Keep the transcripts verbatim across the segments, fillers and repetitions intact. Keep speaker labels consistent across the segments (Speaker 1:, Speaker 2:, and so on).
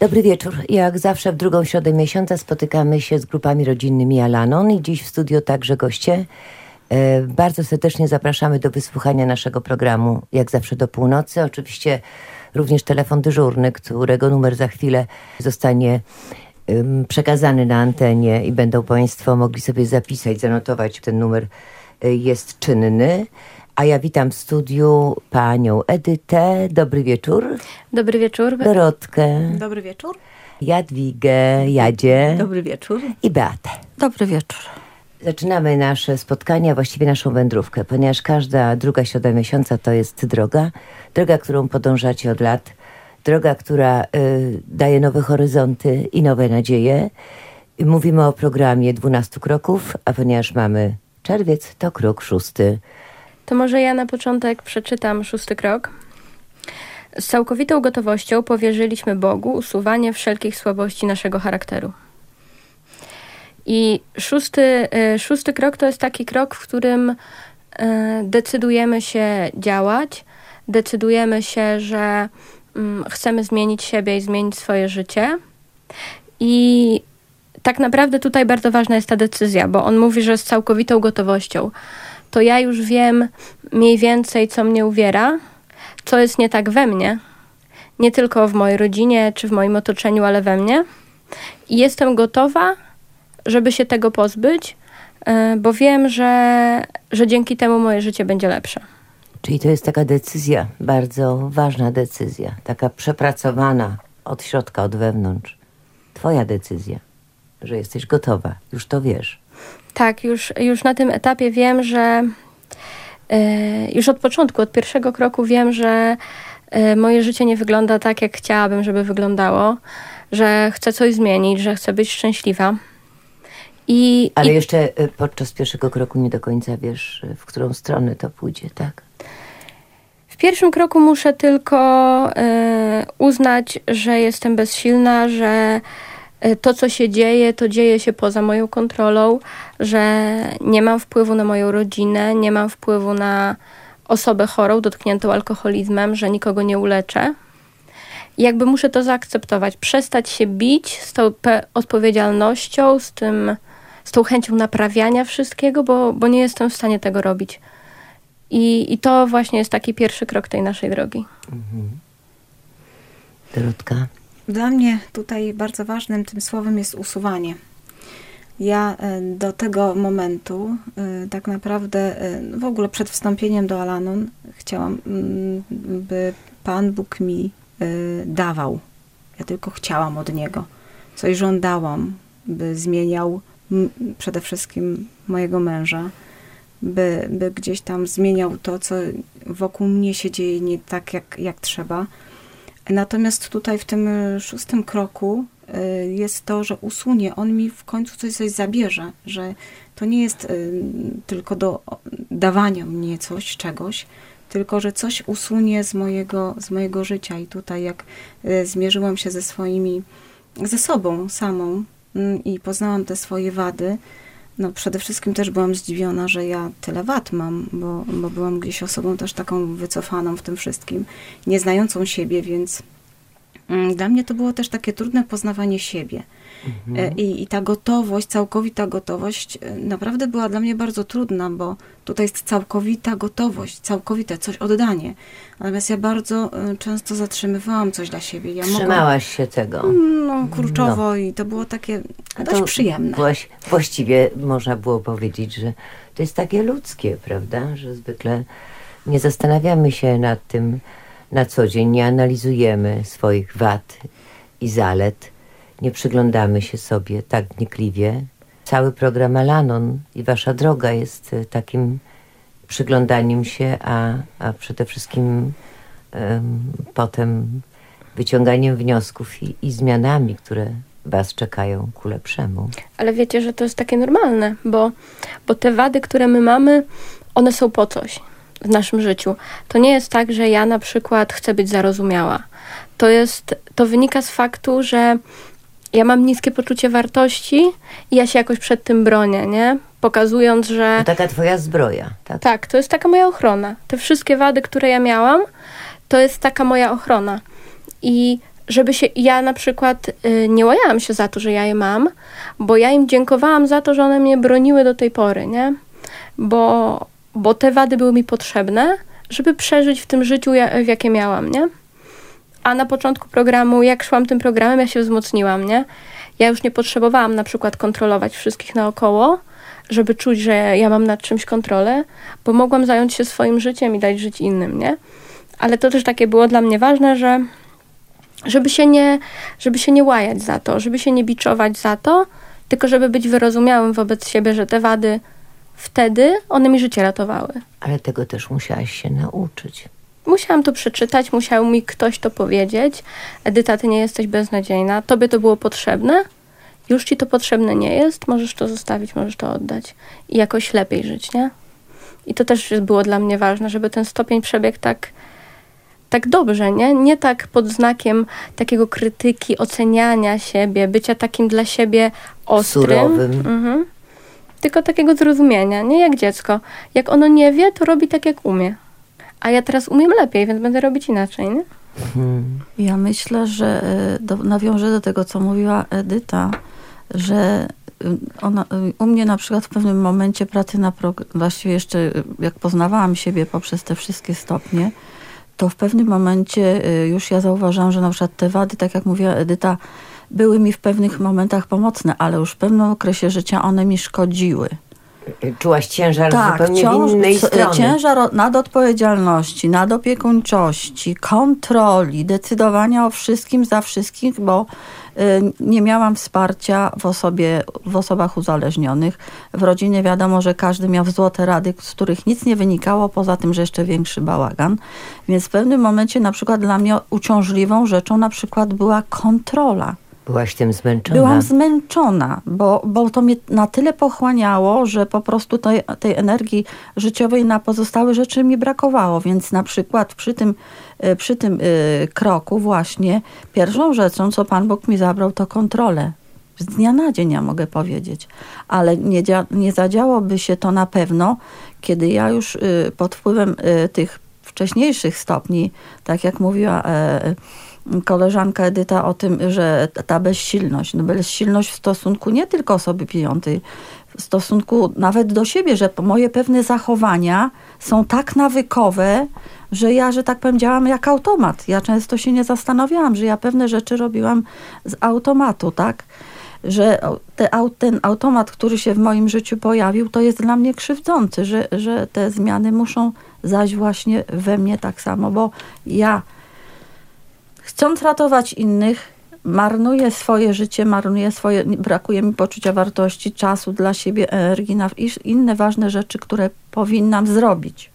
Speaker 1: Dobry wieczór. Jak zawsze w drugą środę miesiąca spotykamy się z grupami rodzinnymi Al-Anon i dziś w studio także goście. E, bardzo serdecznie zapraszamy do wysłuchania naszego programu, jak zawsze do północy. Oczywiście również telefon dyżurny, którego numer za chwilę zostanie um, przekazany na antenie i będą Państwo mogli sobie zapisać, zanotować. Ten numer y, jest czynny. A ja witam w studiu panią Edytę. Dobry wieczór.
Speaker 2: Dobry wieczór.
Speaker 1: Dorotkę.
Speaker 3: Dobry wieczór.
Speaker 1: Jadwigę, Jadzie.
Speaker 3: Dobry wieczór.
Speaker 1: I Beatę.
Speaker 3: Dobry wieczór.
Speaker 1: Zaczynamy nasze spotkania, właściwie naszą wędrówkę, ponieważ każda druga środa miesiąca to jest droga. Droga, którą podążacie od lat. Droga, która y, daje nowe horyzonty i nowe nadzieje. I mówimy o programie dwunastu kroków, a ponieważ mamy czerwiec, to krok szósty.
Speaker 2: To może ja na początek przeczytam szósty krok. Z całkowitą gotowością powierzyliśmy Bogu usuwanie wszelkich słabości naszego charakteru. I szósty, szósty krok to jest taki krok, w którym decydujemy się działać, decydujemy się, że chcemy zmienić siebie i zmienić swoje życie. I tak naprawdę tutaj bardzo ważna jest ta decyzja, bo on mówi, że z całkowitą gotowością. To ja już wiem mniej więcej, co mnie uwiera, co jest nie tak we mnie, nie tylko w mojej rodzinie czy w moim otoczeniu, ale we mnie. I jestem gotowa, żeby się tego pozbyć, bo wiem, że, że dzięki temu moje życie będzie lepsze.
Speaker 1: Czyli to jest taka decyzja, bardzo ważna decyzja, taka przepracowana od środka, od wewnątrz. Twoja decyzja, że jesteś gotowa, już to wiesz.
Speaker 2: Tak, już, już na tym etapie wiem, że yy, już od początku, od pierwszego kroku wiem, że yy, moje życie nie wygląda tak, jak chciałabym, żeby wyglądało, że chcę coś zmienić, że chcę być szczęśliwa. I,
Speaker 1: Ale
Speaker 2: i...
Speaker 1: jeszcze podczas pierwszego kroku nie do końca wiesz, w którą stronę to pójdzie, tak?
Speaker 2: W pierwszym kroku muszę tylko yy, uznać, że jestem bezsilna, że to, co się dzieje, to dzieje się poza moją kontrolą, że nie mam wpływu na moją rodzinę, nie mam wpływu na osobę chorą, dotkniętą alkoholizmem, że nikogo nie uleczę. I jakby muszę to zaakceptować, przestać się bić z tą odpowiedzialnością, z tym, z tą chęcią naprawiania wszystkiego, bo, bo nie jestem w stanie tego robić. I, i to właśnie jest taki pierwszy krok tej naszej drogi.
Speaker 1: Mhm. Dorotka?
Speaker 3: Dla mnie tutaj bardzo ważnym tym słowem jest usuwanie. Ja do tego momentu, tak naprawdę w ogóle przed wstąpieniem do Al-Anon chciałam, by Pan Bóg mi dawał. Ja tylko chciałam od Niego. Coś żądałam, by zmieniał przede wszystkim mojego męża, by, by gdzieś tam zmieniał to, co wokół mnie się dzieje nie tak, jak, jak trzeba. Natomiast tutaj w tym szóstym kroku jest to, że usunie, on mi w końcu coś, coś zabierze, że to nie jest tylko do dawania mnie coś, czegoś, tylko że coś usunie z mojego, z mojego życia. I tutaj jak zmierzyłam się ze swoimi, ze sobą samą i poznałam te swoje wady, no przede wszystkim też byłam zdziwiona, że ja tyle wad mam, bo, bo byłam gdzieś osobą też taką wycofaną w tym wszystkim, nieznającą siebie, więc mm, dla mnie to było też takie trudne poznawanie siebie. Mhm. I, I ta gotowość, całkowita gotowość naprawdę była dla mnie bardzo trudna, bo tutaj jest całkowita gotowość, całkowite coś, oddanie. Natomiast ja bardzo często zatrzymywałam coś dla siebie. Ja
Speaker 1: Trzymałaś się tego.
Speaker 3: No, kurczowo no. I to było takie dość to przyjemne.
Speaker 1: Właś, właściwie można było powiedzieć, że to jest takie ludzkie, prawda? Że zwykle nie zastanawiamy się nad tym na co dzień, nie analizujemy swoich wad i zalet. Nie przyglądamy się sobie tak wnikliwie. Cały program Al-Anon i wasza droga jest takim przyglądaniem się, a, a przede wszystkim um, potem wyciąganiem wniosków i, i zmianami, które was czekają ku lepszemu.
Speaker 2: Ale wiecie, że to jest takie normalne, bo, bo te wady, które my mamy, one są po coś w naszym życiu. To nie jest tak, że ja na przykład chcę być zarozumiała. To jest, to wynika z faktu, że ja mam niskie poczucie wartości i ja się jakoś przed tym bronię, nie? Pokazując, że...
Speaker 1: To taka twoja zbroja, tak?
Speaker 2: Tak, to jest taka moja ochrona. Te wszystkie wady, które ja miałam, to jest taka moja ochrona. I żeby się, ja na przykład y, nie łajałam się za to, że ja je mam, bo ja im dziękowałam za to, że one mnie broniły do tej pory, nie? Bo, bo te wady były mi potrzebne, żeby przeżyć w tym życiu, w jakie miałam, nie? A na początku programu, jak szłam tym programem, ja się wzmocniłam, nie? Ja już nie potrzebowałam na przykład kontrolować wszystkich naokoło, żeby czuć, że ja mam nad czymś kontrolę, bo mogłam zająć się swoim życiem i dać żyć innym, nie? Ale to też takie było dla mnie ważne, że żeby się nie, żeby się nie łajać za to, żeby się nie biczować za to, tylko żeby być wyrozumiałym wobec siebie, że te wady wtedy, one mi życie ratowały.
Speaker 1: Ale tego też musiałaś się nauczyć.
Speaker 2: Musiałam to przeczytać, musiał mi ktoś to powiedzieć. Edyta, ty nie jesteś beznadziejna, tobie to było potrzebne, już ci to potrzebne nie jest, możesz to zostawić, możesz to oddać i jakoś lepiej żyć, nie? I to też było dla mnie ważne, żeby ten stopień przebiegł tak, tak dobrze, nie? Nie tak pod znakiem takiego krytyki, oceniania siebie, bycia takim dla siebie ostrym.
Speaker 1: Surowym.
Speaker 2: Mhm. Tylko takiego zrozumienia, nie jak dziecko. Jak ono nie wie, to robi tak, jak umie. A ja teraz umiem lepiej, więc będę robić inaczej, nie?
Speaker 4: Hmm. Ja myślę, że do, nawiążę do tego, co mówiła Edyta, że ona, u mnie na przykład w pewnym momencie pracy na programie, właściwie jeszcze jak poznawałam siebie poprzez te wszystkie stopnie, to w pewnym momencie już ja zauważałam, że na przykład te wady, tak jak mówiła Edyta, były mi w pewnych momentach pomocne, ale już w pewnym okresie życia one mi szkodziły.
Speaker 1: Czułaś ciężar
Speaker 4: tak,
Speaker 1: zupełnie
Speaker 4: ciąż,
Speaker 1: w innej strony.
Speaker 4: Ciężar nadodpowiedzialności, nadopiekuńczości, kontroli, decydowania o wszystkim za wszystkich, bo y, nie miałam wsparcia w osobie, w osobach uzależnionych. W rodzinie wiadomo, że każdy miał złote rady, z których nic nie wynikało, poza tym, że jeszcze większy bałagan. Więc w pewnym momencie na przykład dla mnie uciążliwą rzeczą na przykład była kontrola.
Speaker 1: Byłaś tym zmęczona?
Speaker 4: Byłam zmęczona, bo, bo to mnie na tyle pochłaniało, że po prostu tej, tej energii życiowej na pozostałe rzeczy mi brakowało. Więc na przykład przy tym, przy tym yy, kroku właśnie pierwszą rzeczą, co Pan Bóg mi zabrał, to kontrolę. Z dnia na dzień, ja mogę powiedzieć. Ale nie, dzia- nie zadziałoby się to na pewno, kiedy ja już yy, pod wpływem yy, tych wcześniejszych stopni, tak jak mówiła yy, koleżanka Edyta o tym, że ta bezsilność, no bezsilność w stosunku nie tylko osoby pijącej, w stosunku nawet do siebie, że moje pewne zachowania są tak nawykowe, że ja, że tak powiem, działam jak automat. Ja często się nie zastanawiałam, że ja pewne rzeczy robiłam z automatu, tak? Że te, ten automat, który się w moim życiu pojawił, to jest dla mnie krzywdzący, że, że te zmiany muszą zaś właśnie we mnie tak samo, bo ja chcąc ratować innych, marnuję swoje życie, marnuję swoje, brakuje mi poczucia wartości, czasu dla siebie, energii na inne ważne rzeczy, które powinnam zrobić.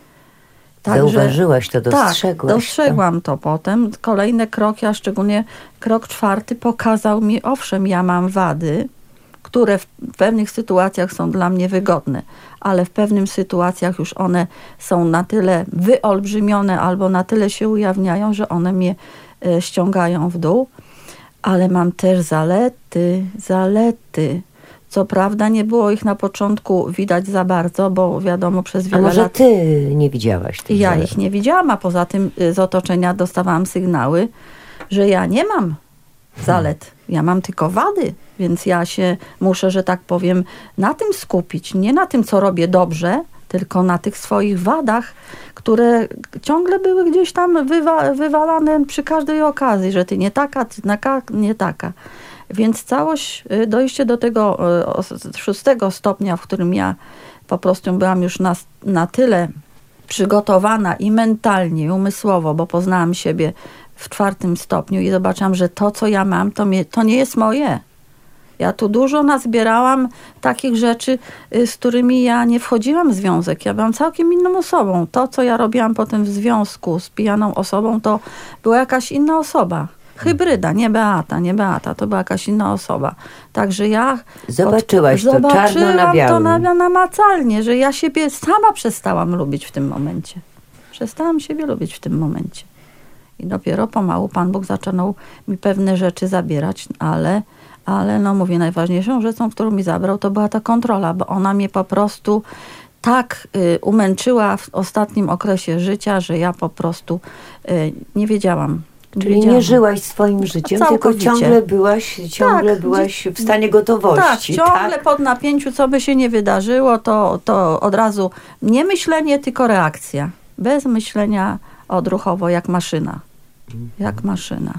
Speaker 1: Także, zauważyłaś to, dostrzegłaś
Speaker 4: tak, dostrzegłam to. to potem. Kolejne kroki, a szczególnie krok czwarty pokazał mi, owszem, ja mam wady, które w pewnych sytuacjach są dla mnie wygodne, ale w pewnych sytuacjach już one są na tyle wyolbrzymione albo na tyle się ujawniają, że one mnie e, ściągają w dół. Ale mam też zalety, zalety. Co prawda nie było ich na początku widać za bardzo, bo wiadomo przez wiele lat...
Speaker 1: A może ty nie widziałaś tych
Speaker 4: Ja
Speaker 1: zalet?
Speaker 4: ich nie widziałam, a poza tym z otoczenia dostawałam sygnały, że ja nie mam zalet. Hmm. Ja mam tylko wady, więc ja się muszę, że tak powiem, na tym skupić. Nie na tym, co robię dobrze, tylko na tych swoich wadach, które ciągle były gdzieś tam wywa- wywalane przy każdej okazji, że ty nie taka, ty nie taka. Więc całość, dojście do tego szóstego stopnia, w którym ja po prostu byłam już na, na tyle przygotowana i mentalnie, i umysłowo, bo poznałam siebie w czwartym stopniu i zobaczyłam, że to, co ja mam, to, mnie, to nie jest moje. Ja tu dużo nazbierałam takich rzeczy, z którymi ja nie wchodziłam w związek. Ja byłam całkiem inną osobą. To, co ja robiłam potem w związku z pijaną osobą, to była jakaś inna osoba. Hybryda, nie Beata, nie Beata, to była jakaś inna osoba. Także ja...
Speaker 1: Zobaczyłaś od, to czarno na białym.
Speaker 4: Zobaczyłam to namacalnie, że ja siebie sama przestałam lubić w tym momencie. Przestałam siebie lubić w tym momencie. I dopiero pomału Pan Bóg zaczął mi pewne rzeczy zabierać, ale... Ale no mówię, najważniejszą rzeczą, którą mi zabrał, to była ta kontrola, bo ona mnie po prostu tak y, umęczyła w ostatnim okresie życia, że ja po prostu y, nie wiedziałam,
Speaker 1: Czyli
Speaker 4: wiedziałam.
Speaker 1: nie żyłaś swoim życiem,
Speaker 4: Całkowicie.
Speaker 1: tylko ciągle byłaś, ciągle
Speaker 4: Tak,
Speaker 1: byłaś w stanie gotowości.
Speaker 4: Tak, ciągle
Speaker 1: tak?
Speaker 4: pod napięciu, co by się nie wydarzyło, to, to od razu nie myślenie, tylko reakcja. Bez myślenia odruchowo, jak maszyna. Jak maszyna.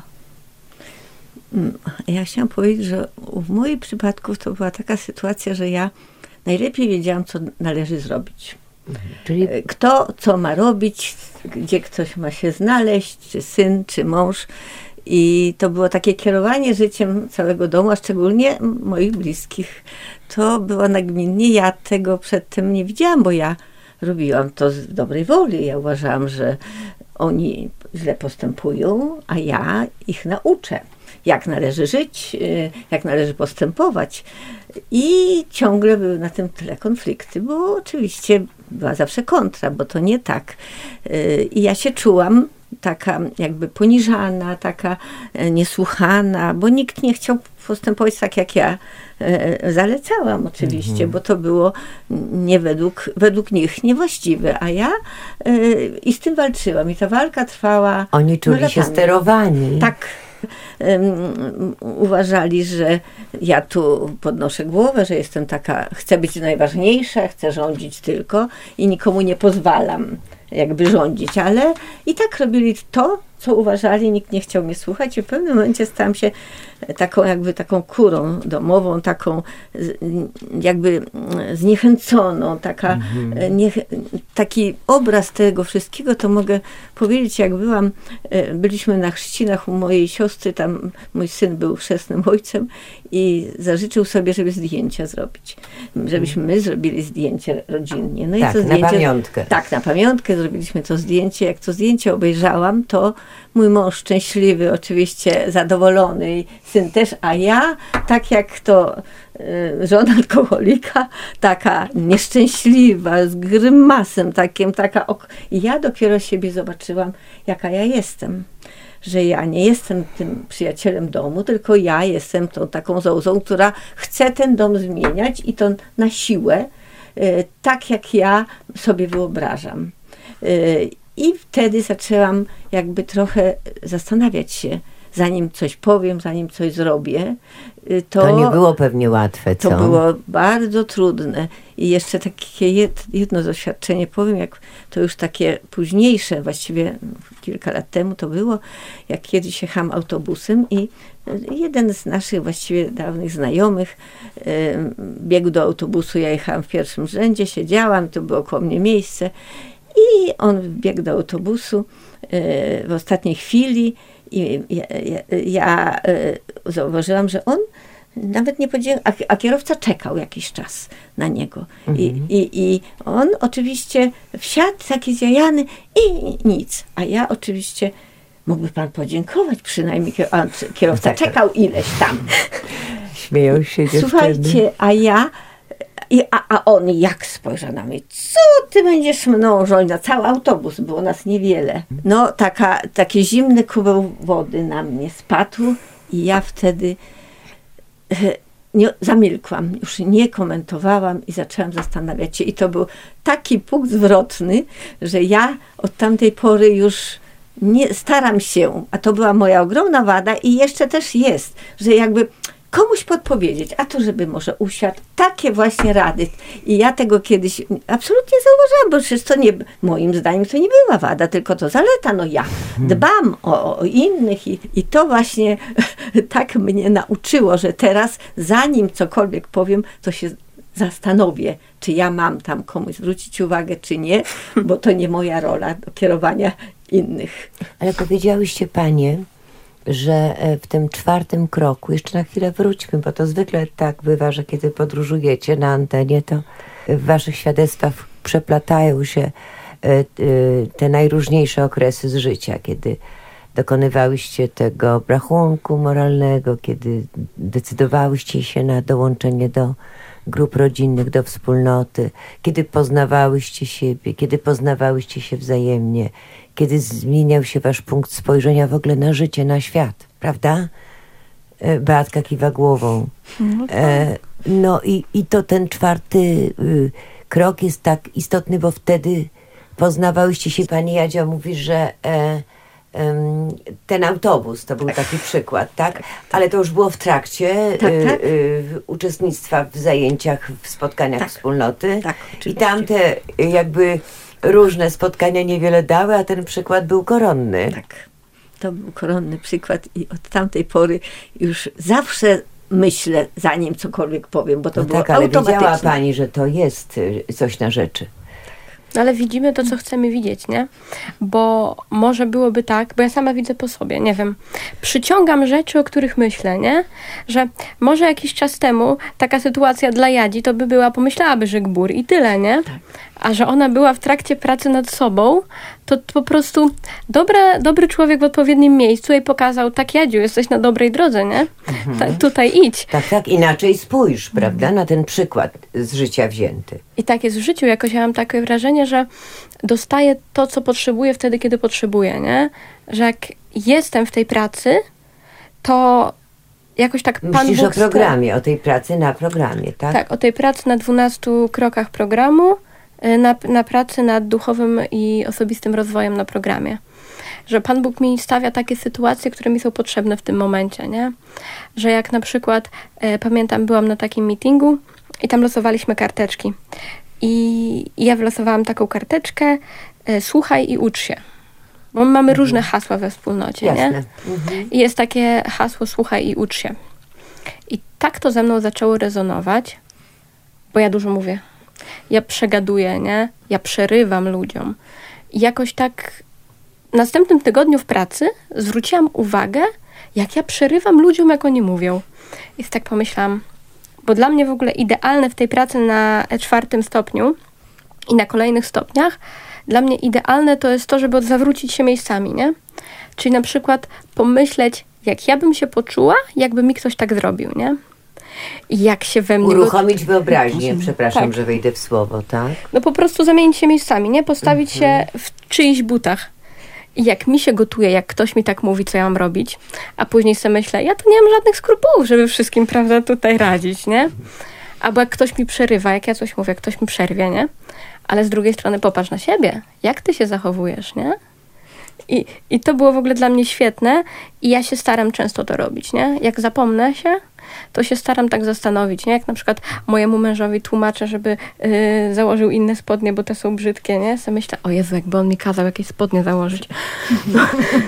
Speaker 5: Ja chciałam powiedzieć, że w moim przypadku to była taka sytuacja, że ja najlepiej wiedziałam, co należy zrobić.
Speaker 1: Czyli
Speaker 5: Kto co ma robić, gdzie ktoś ma się znaleźć, czy syn, czy mąż. I to było takie kierowanie życiem całego domu, a szczególnie moich bliskich. To było nagminnie. Ja tego przedtem nie widziałam, bo ja robiłam to z dobrej woli. Ja uważałam, że oni źle postępują, a ja ich nauczę, jak należy żyć, jak należy postępować. I ciągle były na tym tle konflikty, bo oczywiście była zawsze kontra, bo to nie tak. I ja się czułam taka jakby poniżana, taka niesłuchana, bo nikt nie chciał postępować tak, jak ja zalecałam oczywiście, mhm. bo to było nie według, według nich niewłaściwe, a ja i z tym walczyłam. I ta walka trwała
Speaker 1: oni czuli
Speaker 5: latami.
Speaker 1: się sterowani.
Speaker 5: Tak. Um, uważali, że ja tu podnoszę głowę, że jestem taka, chcę być najważniejsza, chcę rządzić tylko i nikomu nie pozwalam jakby rządzić, ale i tak robili to, co uważali, nikt nie chciał mnie słuchać i w pewnym momencie stałam się taką jakby taką kurą domową, taką jakby zniechęconą, taka, mhm. nie, taki obraz tego wszystkiego, to mogę powiedzieć, jak byłam, byliśmy na chrzcinach u mojej siostry, tam mój syn był chrzestnym ojcem i zażyczył sobie, żeby zdjęcia zrobić. Żebyśmy my zrobili zdjęcie rodzinnie. No
Speaker 1: tak,
Speaker 5: i to zdjęcie,
Speaker 1: na pamiątkę.
Speaker 5: Tak, na pamiątkę zrobiliśmy to zdjęcie. Jak to zdjęcie obejrzałam, to mój mąż szczęśliwy, oczywiście zadowolony, syn też, a ja, tak jak to y, żona alkoholika, taka nieszczęśliwa, z grymasem takim, taka ok- i ja dopiero siebie zobaczyłam, jaka ja jestem. Że ja nie jestem tym przyjacielem domu, tylko ja jestem tą taką zołzą, która chce ten dom zmieniać i to na siłę, y, tak jak ja sobie wyobrażam. Y, I wtedy zaczęłam jakby trochę zastanawiać się, zanim coś powiem, zanim coś zrobię. To,
Speaker 1: to nie było pewnie łatwe, co?
Speaker 5: To było bardzo trudne. I jeszcze takie jedno doświadczenie powiem, jak to już takie późniejsze, właściwie kilka lat temu to było, jak kiedyś jechałam autobusem i jeden z naszych właściwie dawnych znajomych biegł do autobusu, ja jechałam w pierwszym rzędzie, siedziałam, to było koło mnie miejsce i on biegł do autobusu w ostatniej chwili i ja, ja, ja zauważyłam, że on nawet nie powiedział, a, a kierowca czekał jakiś czas na niego. Mhm. I, i, I on oczywiście wsiadł taki zjajany i nic. A ja oczywiście, mógłby pan podziękować przynajmniej, a kierowca tak. czekał ileś tam.
Speaker 1: Śmieją się dziewczyny.
Speaker 5: Słuchajcie, a ja I, a, a on jak spojrzał na mnie, co ty będziesz mną rządzić? Cały autobus, było nas niewiele. No taka, takie zimny kubeł wody na mnie spadł i ja wtedy e, nie, zamilkłam, już nie komentowałam i zaczęłam zastanawiać się. I to był taki punkt zwrotny, że ja od tamtej pory już nie staram się, a to była moja ogromna wada i jeszcze też jest, że jakby komuś podpowiedzieć, a to żeby może usiadł, takie właśnie rady. I ja tego kiedyś absolutnie zauważyłam, bo przecież to nie, moim zdaniem to nie była wada, tylko to zaleta. No ja dbam o, o innych i, i to właśnie tak mnie nauczyło, że teraz zanim cokolwiek powiem, to się zastanowię, czy ja mam tam komuś zwrócić uwagę, czy nie, bo to nie moja rola do kierowania innych.
Speaker 1: Ale powiedziałyście panie, że w tym czwartym kroku, jeszcze na chwilę wróćmy, bo to zwykle tak bywa, że kiedy podróżujecie na antenie, to w waszych świadectwach przeplatają się te najróżniejsze okresy z życia, kiedy dokonywałyście tego obrachunku moralnego, kiedy decydowałyście się na dołączenie do grup rodzinnych, do wspólnoty, kiedy poznawałyście siebie, kiedy poznawałyście się wzajemnie, kiedy zmieniał się wasz punkt spojrzenia w ogóle na życie, na świat, prawda? Beatka kiwa głową. No, tak. e, no i, i to ten czwarty y, krok jest tak istotny, bo wtedy poznawałyście się. Pani Jadzia mówi, że e, ten autobus, to był taki przykład, tak? Ale to już było w trakcie
Speaker 5: Tak,
Speaker 1: y,
Speaker 5: tak.
Speaker 1: y, uczestnictwa w zajęciach, w spotkaniach
Speaker 5: Tak.
Speaker 1: wspólnoty.
Speaker 5: Tak,
Speaker 1: I
Speaker 5: oczywiście.
Speaker 1: tamte jakby różne spotkania niewiele dały, a ten przykład był koronny.
Speaker 5: Tak, to był koronny przykład i od tamtej pory już zawsze myślę, zanim cokolwiek powiem, bo to
Speaker 1: No
Speaker 5: było
Speaker 1: tak, ale
Speaker 5: automatyczne.
Speaker 1: wiedziała pani, że to jest y, coś na rzeczy.
Speaker 2: No ale widzimy to, co chcemy widzieć, nie? Bo może byłoby tak, bo ja sama widzę po sobie, nie wiem, przyciągam rzeczy, o których myślę, nie? Że może jakiś czas temu taka sytuacja dla Jadzi to by była, pomyślałaby, że gbur i tyle, nie? A że ona była w trakcie pracy nad sobą, to po prostu dobre, dobry człowiek w odpowiednim miejscu jej pokazał, tak Jadziu, jesteś na dobrej drodze, nie? Ta, tutaj idź.
Speaker 1: Tak, tak, inaczej spójrz, prawda, na ten przykład z życia wzięty.
Speaker 2: I tak jest w życiu. Jakoś ja mam takie wrażenie, że dostaję to, co potrzebuję wtedy, kiedy potrzebuję, nie? Że jak jestem w tej pracy, to jakoś tak Pan
Speaker 1: Myślisz
Speaker 2: Bóg...
Speaker 1: o programie, o tej pracy na programie, tak?
Speaker 2: Tak, o tej pracy na dwunastu krokach programu, na, na pracy nad duchowym i osobistym rozwojem na programie. Że Pan Bóg mi stawia takie sytuacje, które mi są potrzebne w tym momencie, nie? Że jak na przykład, e, pamiętam, byłam na takim meetingu i tam losowaliśmy karteczki. I, i ja wylosowałam taką karteczkę, e, słuchaj i ucz się. Bo my mamy
Speaker 1: Mhm.
Speaker 2: różne hasła we wspólnocie,
Speaker 1: Jasne.
Speaker 2: nie?
Speaker 1: Mhm.
Speaker 2: I jest takie hasło słuchaj i ucz się. I tak to ze mną zaczęło rezonować, bo ja dużo mówię. Ja przegaduję, nie? Ja przerywam ludziom. I jakoś tak w następnym tygodniu w pracy zwróciłam uwagę, jak ja przerywam ludziom, jak oni mówią. I tak pomyślałam, bo dla mnie w ogóle idealne w tej pracy na czwartym stopniu i na kolejnych stopniach, dla mnie idealne to jest to, żeby zawrócić się miejscami, nie? Czyli na przykład pomyśleć, jak ja bym się poczuła, jakby mi ktoś tak zrobił, nie? I jak się we mnie...
Speaker 1: Uruchomić wyobraźnię, przepraszam,
Speaker 2: Tak.
Speaker 1: że wejdę w słowo, tak?
Speaker 2: No po prostu zamienić się miejscami, nie? Postawić
Speaker 1: Mhm.
Speaker 2: się w czyichś butach. I jak mi się gotuje, jak ktoś mi tak mówi, co ja mam robić, a później sobie myślę, ja tu nie mam żadnych skrupułów, żeby wszystkim, prawda, tutaj radzić, nie? Albo jak ktoś mi przerywa, jak ja coś mówię, ktoś mi przerwie, nie? Ale z drugiej strony popatrz na siebie, jak ty się zachowujesz, nie? I, I to było w ogóle dla mnie świetne i ja się staram często to robić, nie? Jak zapomnę się, to się staram tak zastanowić, nie? Jak na przykład mojemu mężowi tłumaczę, żeby yy, założył inne spodnie, bo te są brzydkie, nie? So myślę, o Jezu, jakby on mi kazał jakieś spodnie założyć. No,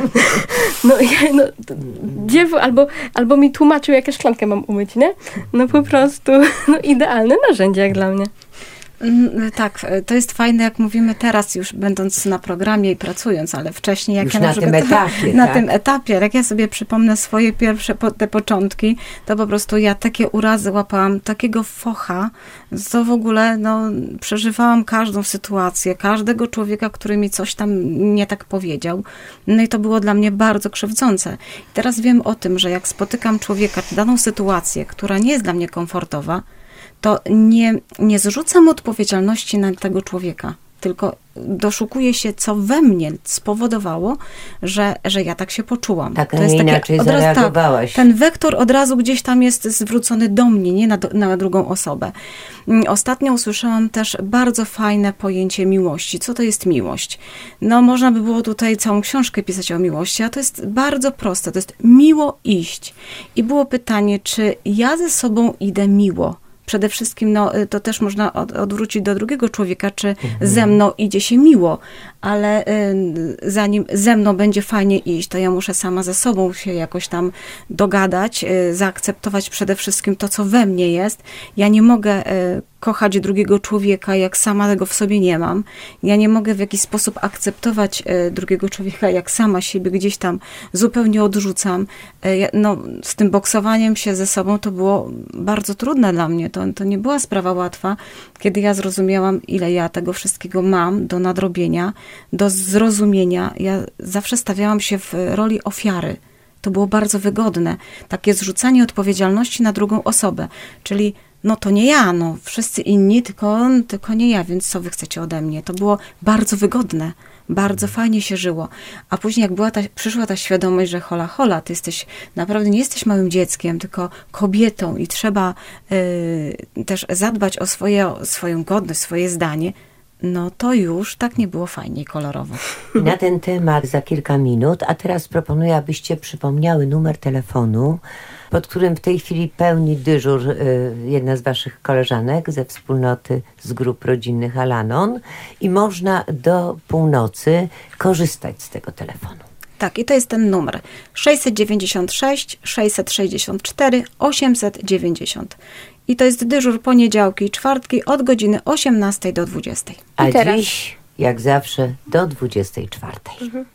Speaker 2: no, ja, no gdzie, albo, albo mi tłumaczył, jakie szklankę mam umyć, nie? No po prostu, no idealne narzędzie jak dla mnie.
Speaker 3: Tak, to jest fajne, jak mówimy teraz już będąc na programie i pracując, ale wcześniej jak
Speaker 1: Już
Speaker 3: ja
Speaker 1: na
Speaker 3: na
Speaker 1: tym
Speaker 3: przykład
Speaker 1: etapie,
Speaker 3: na
Speaker 1: tak?
Speaker 3: tym etapie, jak ja sobie przypomnę swoje pierwsze po, te początki, to po prostu ja takie urazy łapałam, takiego focha, co w ogóle no, przeżywałam każdą sytuację, każdego człowieka, który mi coś tam nie tak powiedział. No i to było dla mnie bardzo krzywdzące. I teraz wiem o tym, że jak spotykam człowieka, czy daną sytuację, która nie jest dla mnie komfortowa, to nie, nie zrzucam odpowiedzialności na tego człowieka, tylko doszukuję się, co we mnie spowodowało, że, że ja tak się poczułam.
Speaker 1: Tak, a
Speaker 3: to jest
Speaker 1: nie
Speaker 3: takie
Speaker 1: inaczej
Speaker 3: od razu-
Speaker 1: zareagowałaś.
Speaker 3: Tak, ten wektor od razu gdzieś tam jest zwrócony do mnie, nie na, na drugą osobę. Ostatnio usłyszałam też bardzo fajne pojęcie miłości. Co to jest miłość? No, można by było tutaj całą książkę pisać o miłości, a to jest bardzo proste. To jest miło iść. I było pytanie, czy ja ze sobą idę miło? Przede wszystkim, no, to też można od, odwrócić do drugiego człowieka, czy mhm. ze mną idzie się miło, ale y, zanim ze mną będzie fajnie iść, to ja muszę sama ze sobą się jakoś tam dogadać, y, zaakceptować przede wszystkim to, co we mnie jest. Ja nie mogę y, kochać drugiego człowieka, jak sama tego w sobie nie mam. Ja nie mogę w jakiś sposób akceptować y, drugiego człowieka, jak sama siebie gdzieś tam zupełnie odrzucam. Y, no, z tym boksowaniem się ze sobą to było bardzo trudne dla mnie. To, to nie była sprawa łatwa, kiedy ja zrozumiałam, ile ja tego wszystkiego mam do nadrobienia, do zrozumienia. Ja zawsze stawiałam się w roli ofiary. To było bardzo wygodne. Takie zrzucanie odpowiedzialności na drugą osobę. Czyli no to nie ja, no wszyscy inni, tylko, tylko nie ja, więc co wy chcecie ode mnie? To było bardzo wygodne. Bardzo fajnie się żyło. A później jak była ta, przyszła ta świadomość, że hola, hola, ty jesteś, naprawdę nie jesteś małym dzieckiem, tylko kobietą i trzeba y, też zadbać o, swoje, o swoją godność, swoje zdanie, no to już tak nie było fajnie i kolorowo.
Speaker 1: I na ten temat za kilka minut, a teraz proponuję, abyście przypomniały numer telefonu, pod którym w tej chwili pełni dyżur y, jedna z waszych koleżanek ze wspólnoty z grup rodzinnych Al-Anon i można do północy korzystać z tego telefonu.
Speaker 3: Tak, i to jest ten numer sześćset dziewięćdziesiąt sześć sześćset sześćdziesiąt cztery osiemset dziewięćdziesiąt. I to jest dyżur poniedziałki i czwartki od godziny osiemnastej do dwudziestej.
Speaker 1: A
Speaker 2: I teraz?
Speaker 1: dziś, jak zawsze, do dwudziestej czwartej.
Speaker 2: Mhm.